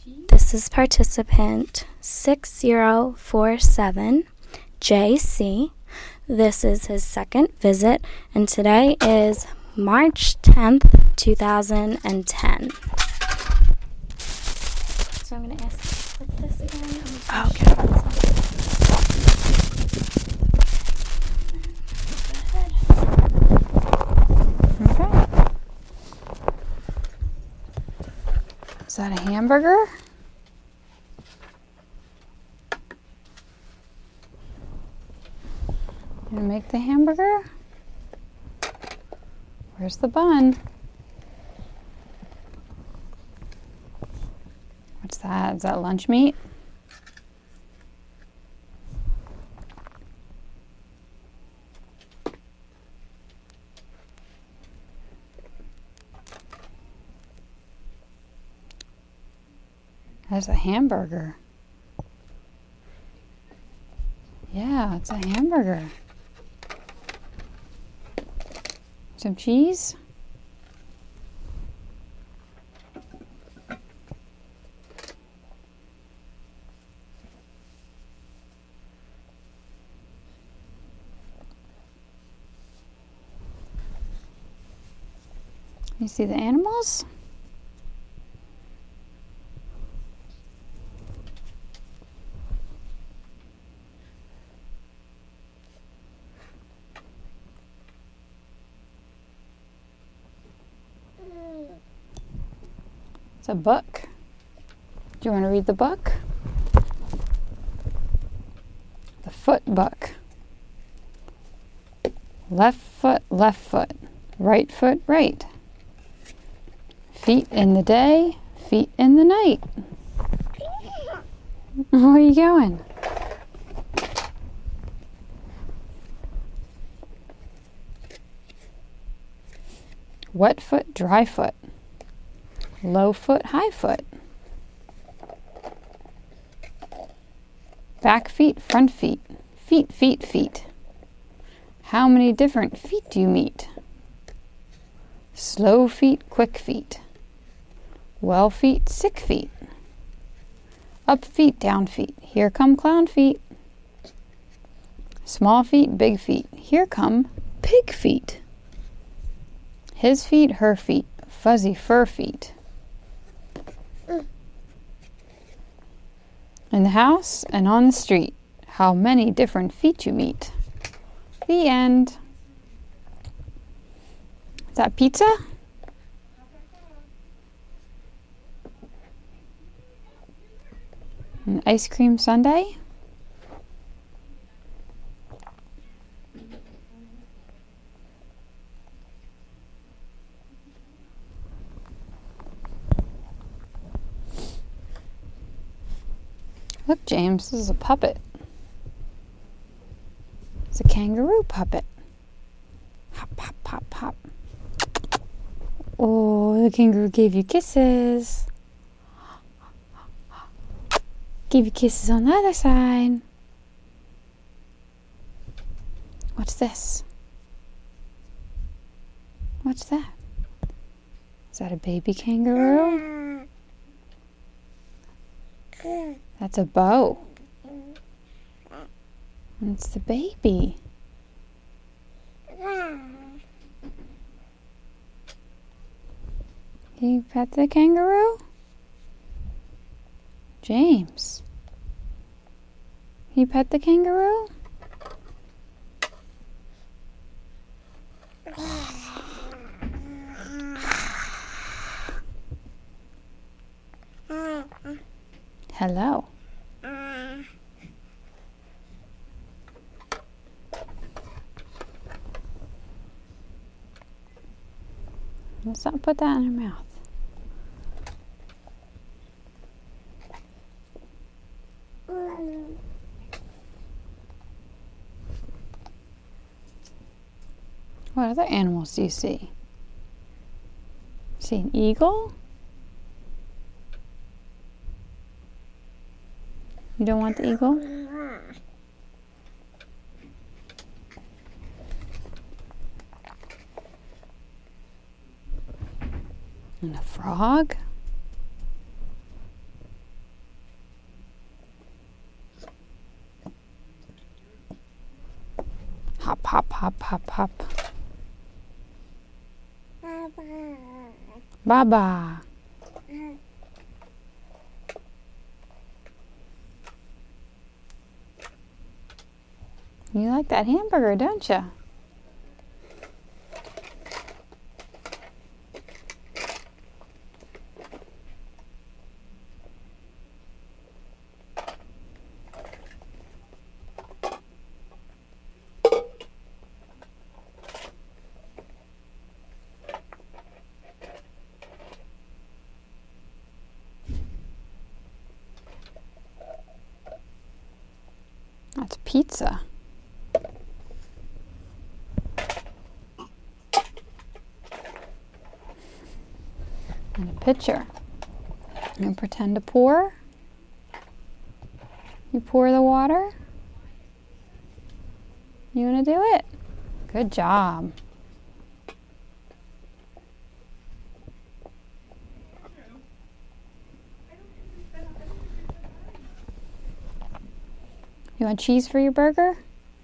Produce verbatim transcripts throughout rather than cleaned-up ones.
This is participant six zero four seven, J C. This is his second visit, and today is March tenth, two thousand ten. So I'm going to ask to click this again. Okay. Okay. Is that a hamburger? You gonna make the hamburger? Where's the bun? What's that? Is that lunch meat? That's a hamburger. Yeah, it's a hamburger. Some cheese? You see the animals? It's a book. Do you want to read the book? The foot book. Left foot, left foot. Right foot, right. Feet in the day, feet in the night. Where are you going? Wet foot, dry foot. Low foot, high foot. Back feet, front feet. Feet, feet, feet. How many different feet do you meet? Slow feet, quick feet. Well feet, sick feet. Up feet, down feet. Here come clown feet. Small feet, big feet. Here come pig feet. His feet, her feet. Fuzzy fur feet. In the house and on the street, how many different feet you meet. The end. Is that pizza? An ice cream sundae? Look, James, this is a puppet. It's a kangaroo puppet. Hop, hop, hop, hop. Oh, the kangaroo gave you kisses. Give you kisses on the other side. What's this? What's that? Is that a baby kangaroo? That's a bow. And it's the baby. Can you pet the kangaroo? James. Can you pet the kangaroo? Hello. Let's not put that in her mouth. What other animals do you see? See an eagle? You don't want the eagle? And a frog? hop, hop, hop. Baba. Baba. You like that hamburger, don't you? That's pizza. And a pitcher. You pretend to pour. You pour the water. You want to do it? Good job. You want cheese for your burger?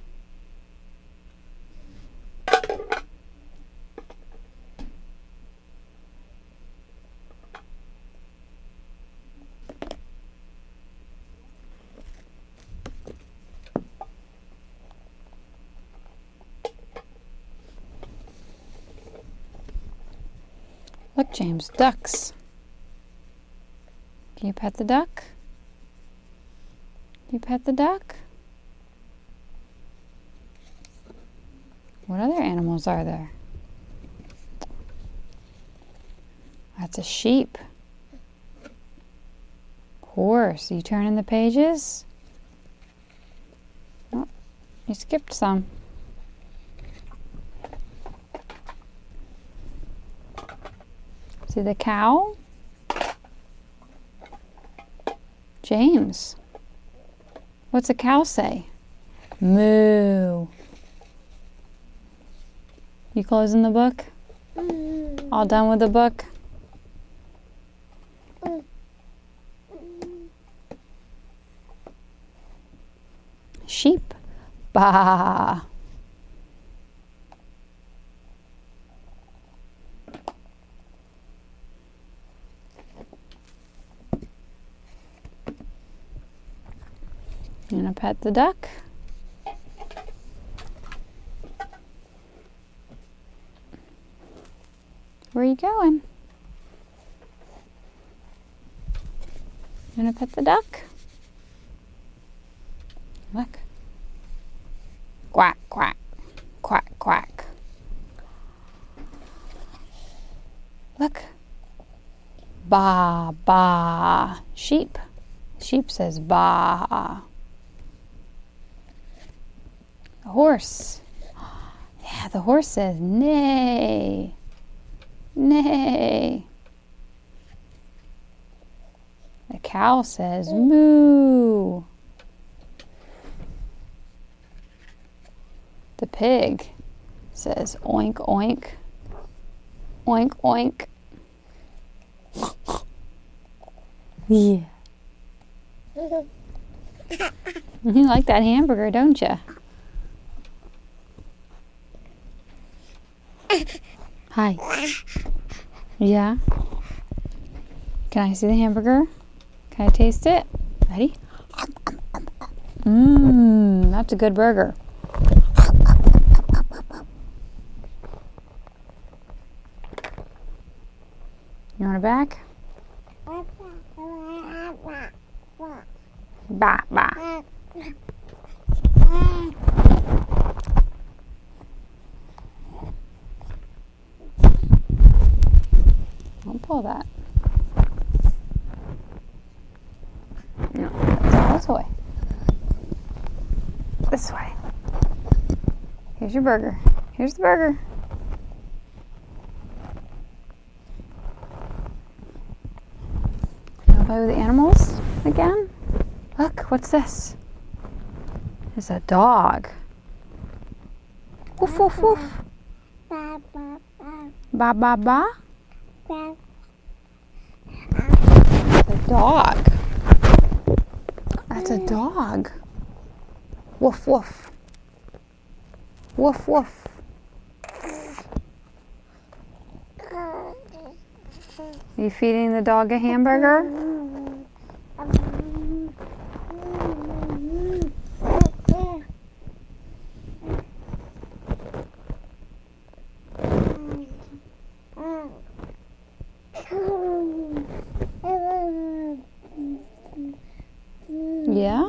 Look, James, ducks. Can you pet the duck? You pet the duck? What other animals are there? That's a sheep. Horse. You turning the pages? Oh, you skipped some. See the cow? James. What's a cow say? Moo. You closing the book? Mm. All done with the book? Mm. Sheep. Bah. You gonna pet the duck? Where are you going? You gonna pet the duck? Look. Quack, quack, quack, quack. Look. Ba, ba. Sheep. Sheep says ba. The horse. Yeah, the horse says neigh. Neigh. The cow says moo. The pig says oink, oink. Oink, oink. Yeah. You like that hamburger, don't you? Hi. Yeah? Can I see the hamburger? Can I taste it? Ready? Mmm, that's a good burger. You want it back? Ba, ba. Don't pull that. No, that's this way. This way. Here's your burger. Here's the burger. You want to play with the animals again? Look, what's this? It's a dog. Woof, woof, woof. Ba, ba, ba. Ba, ba, ba. Ba. That's a dog. That's a dog. Woof, woof. Woof, woof. Are you feeding the dog a hamburger? Yeah?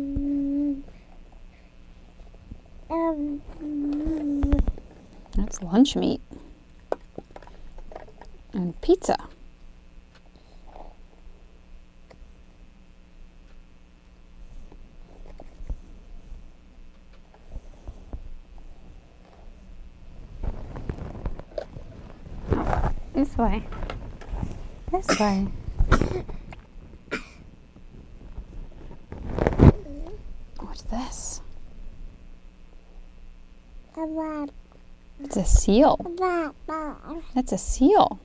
That's lunch meat. And pizza. Oh, this way. This way. What's this? It's a seal. That's a seal.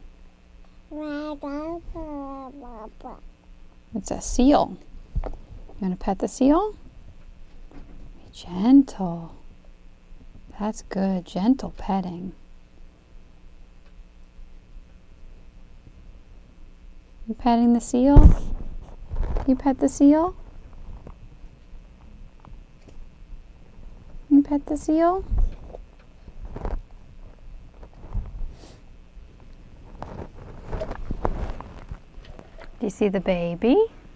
It's a seal. You want to pet the seal? Be gentle. That's good. Gentle petting. You petting the seal? You pet the seal? You pet the seal? Do you see the baby?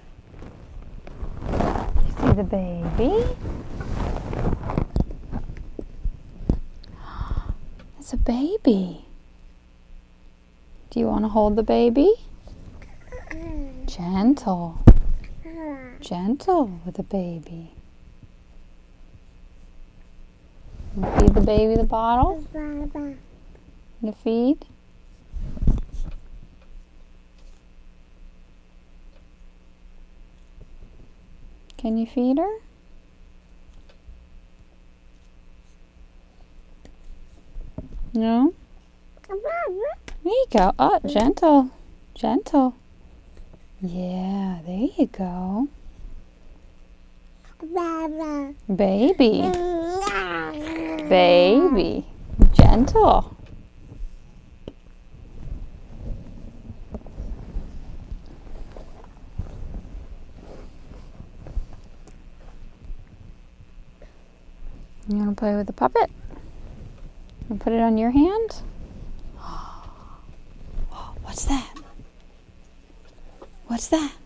Do you see the baby? It's a baby. Do you want to hold the baby? Gentle. Gentle with the baby. You feed the baby the bottle? You feed? Can you feed her? No? There you go. Oh, gentle. Gentle. Yeah, there you go. Baby. Baby. Gentle. You want to play with the puppet? And put it on your hand? What's that? What's that?